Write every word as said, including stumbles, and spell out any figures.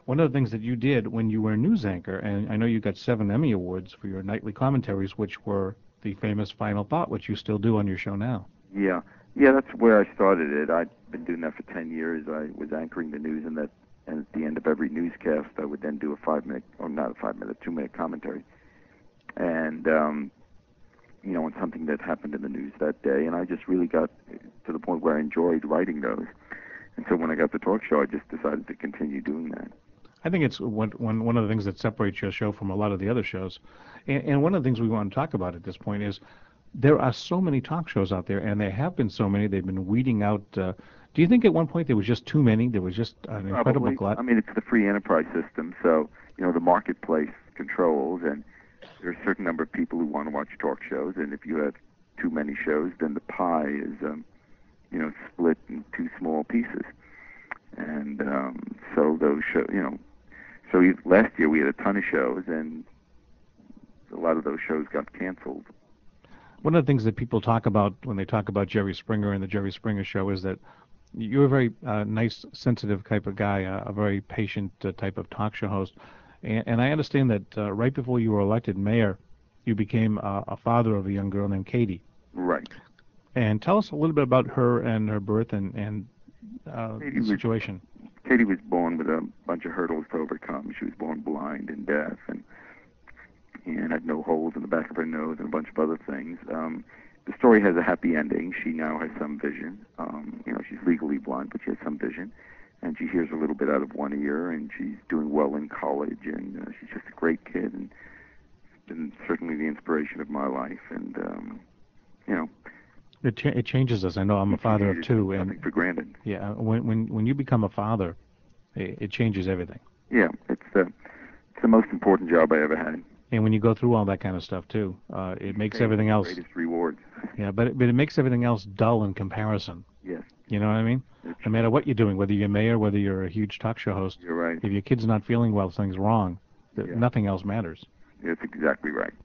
one of the things that you did when you were a news anchor, and I know you got seven Emmy Awards for your nightly commentaries, which were the famous Final Thought, which you still do on your show now. Yeah, yeah, that's where I started it. I've been doing that for ten years. I was anchoring the news, and that, and at the end of every newscast, I would then do a five-minute, or not a five-minute, two-minute commentary, and um, you know, on something that happened in the news that day. And I just really got to the point where I enjoyed writing those. And so when I got the talk show, I just decided to continue doing that. I think it's one, one, one of the things that separates your show from a lot of the other shows. And, and one of the things we want to talk about at this point is there are so many talk shows out there, and there have been so many. They've been weeding out. Uh, do you think at one point there was just too many? There was just an incredible Probably. glut? I mean, it's the free enterprise system, so, you know, the marketplace controls, and there's a certain number of people who want to watch talk shows, and if you have too many shows, then the pie is, um, you know, split in two small pieces. And um, so those shows, you know, so we, last year we had a ton of shows, and a lot of those shows got canceled. One of the things that people talk about when they talk about Jerry Springer and the Jerry Springer Show is that you're a very uh, nice, sensitive type of guy, uh, a very patient uh, type of talk show host. And, and I understand that uh, right before you were elected mayor, you became uh, a father of a young girl named Katie. Right. And tell us a little bit about her and her birth and, and uh, the situation. Was, Katie was born with a bunch of hurdles to overcome. She was born blind and deaf, and and had no holes in the back of her nose and a bunch of other things. Um, the story has a happy ending. She now has some vision. Um, you know, she's legally blind, but she has some vision. And she hears a little bit out of one ear, and she's doing well in college, and uh, she's just a great kid, and been certainly the inspiration of my life. And, um, you know. It, ch it changes us. I know I'm a father of two. And nothing for granted. Yeah, when, when, when you become a father, it, it changes everything. Yeah, it's, uh, it's the most important job I ever had. And when you go through all that kind of stuff too, uh, it makes Paying everything else. Greatest rewards. Yeah, but it, but it makes everything else dull in comparison. Yes. You know what I mean? It's no matter what you're doing, whether you're mayor, whether you're a huge talk show host. You're right. If your kid's not feeling well, something's wrong. Yeah. Nothing else matters. That's exactly right.